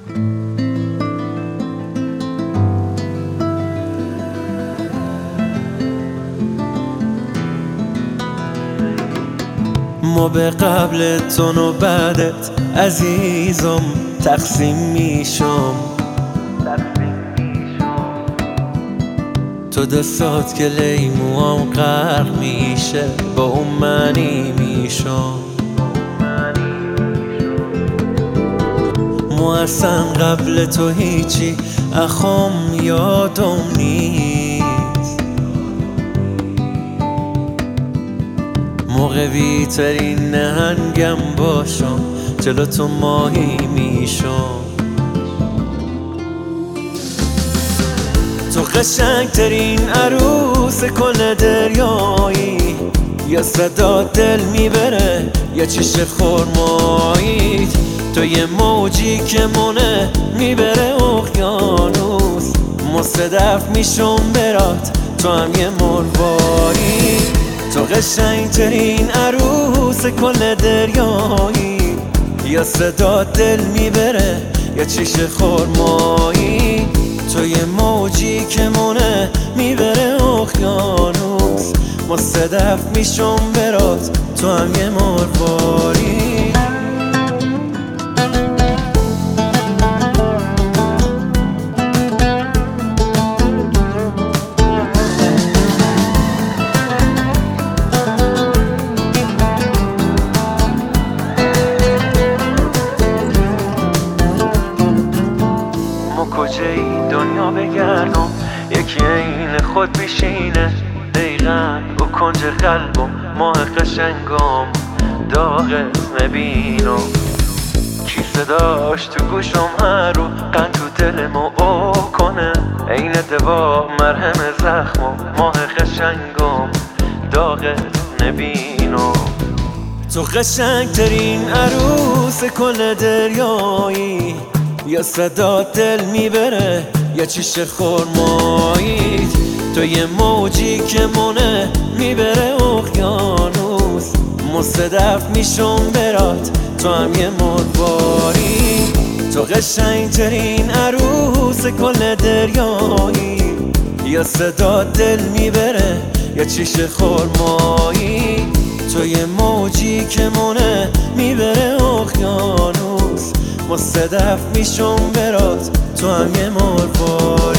ما به قبل تو و بعدت عزیزم تقسیم میشم. تو دستات که لیموام غرق میشه با اون معنی میشم. ما اصلا قبل تو هیچی اخم یادم نیست. موقعی ترین نهنگم باشم جلو تو ماهی میشم. تو قشنگترین عروس کل دریایی، یا صدا دل میبره یا چشم خرمایی. تو یه موجی که مونه میبره اقیانوس. ما صدف میشم برات تو هم یه مرواری. تو قشنگترین عروس کل دریایی، یا صدا دل میبره یا چشم خرمایی. تو یه موجی که مونه میبره اقیانوس. ما صدف میشم برات تو هم یه مرواری. کجایی دنیا بگردم یکی این خود بیشینه. دقیقا او کنج قلبم ماه قشنگم داغت نبینم. کی صداش تو گوشم هر رو قند تو دلمو او کنه. این دوا مرهم زخمم ماه قشنگم داغت نبینم. تو قشنگترین عروس کل دریایی، یا صدا دل میبره یا چشم خرمایی. تو یه موجی که مونه میبره اقیانوس. ما صدف میشم برات تو هم یه مرواری. تو قشنگترین عروس کل دریایی، یا صدا دل میبره یا چشم خرمایی. تو یه موجی که مونه میبره اقیانوس. ما صدف میشم برات تو هم یه مرواری.